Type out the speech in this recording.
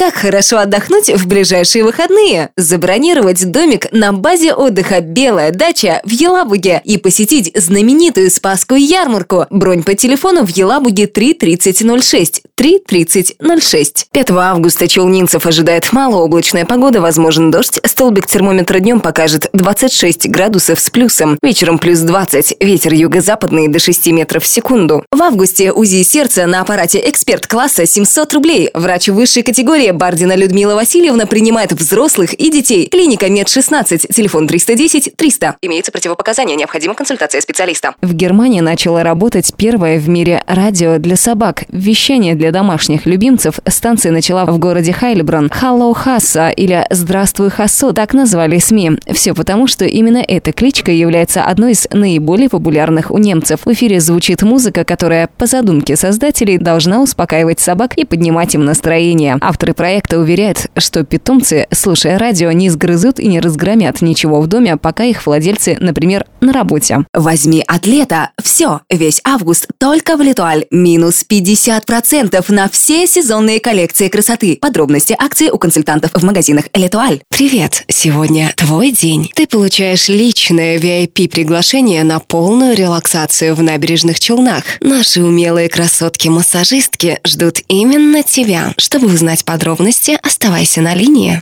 Как хорошо отдохнуть в ближайшие выходные? Забронировать домик на базе отдыха «Белая дача» в Елабуге и посетить знаменитую Спасскую ярмарку. Бронь по телефону в Елабуге 33006. 33006. 5 августа челнинцев ожидает малооблачная погода, возможен дождь. Столбик термометра днем покажет 26 градусов с плюсом. Вечером плюс 20. Ветер юго-западный до 6 метров в секунду. В августе УЗИ сердца на аппарате «Эксперт-класса» 700 рублей. Врач высшей категории Бардина Людмила Васильевна принимает взрослых и детей. Клиника МЕД-16. Телефон 310 300. Имеются противопоказания. Необходима консультация специалиста. В Германии начало работать первое в мире радио для собак. Вещание для домашних любимцев станция начала в городе Хайльброн. «Халлоу Хасса» или «Здравствуй, Хассо» так назвали СМИ. Все потому, что именно эта кличка является одной из наиболее популярных у немцев. В эфире звучит музыка, которая, по задумке создателей, должна успокаивать собак и поднимать им настроение. Авторы проекта уверяют, что питомцы, слушая радио, не сгрызут и не разгромят ничего в доме, пока их владельцы, например, на работе. Возьми от лета. Все, весь август только в Летуаль. Минус 50% на все сезонные коллекции красоты. Подробности акции у консультантов в магазинах Летуаль. Привет, сегодня твой день. Ты получаешь личное VIP-приглашение на полную релаксацию в Набережных Челнах. Наши умелые красотки-массажистки ждут именно тебя. Чтобы узнать подробности, оставайся на линии.